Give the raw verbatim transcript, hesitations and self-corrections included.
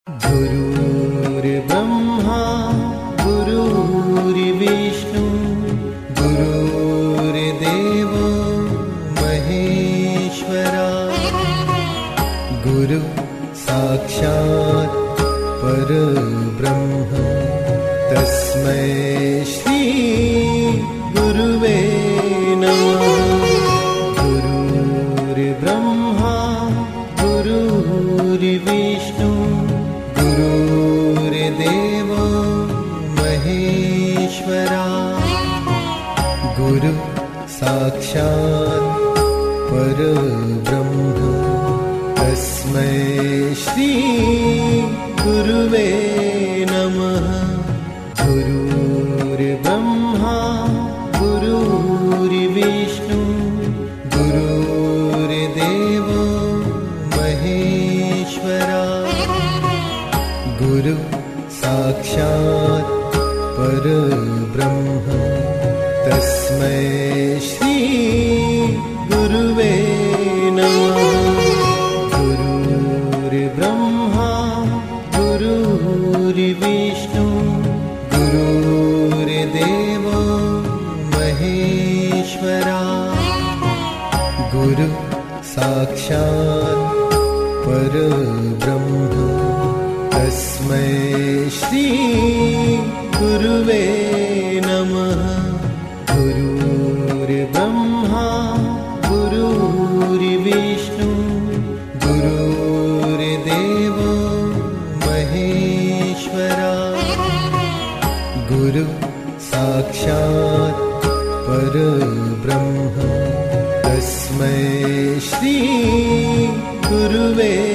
गुरुर्ब्रह्मा गुरुर्विष्णु गुरुर्देवो महेश्वरा गुरु साक्षात् परब्रह्म तस्मै श्री गुरुवे नमः। गुरुर्ब्रह्मा गुरुर्विष्णु गुरुर्देवो महेश्वरा गुरु साक्षात् परब्रह्म तस्मै श्री गुरुवे नमः। गुरुर्ब्रह्मा गुरुर्विष्णु गुरुर्देवो महेश्वरा गुरु साक्षात् परब्रह्म तस्मै श्री गुरुवे नमः। गुरुर्ब्रह्मा गुरुर्विष्णु गुरुर्देवो महेश्वरा गुरु साक्षात् परब्रह्म तस्मै श्री गुरुवे नमः। गुरुर्ब्रह्मा गुरुर्विष्णु गुरुर्देवो महेश्वरा गुरु साक्षात् परब्रह्म तस्मै श्री गुरुवे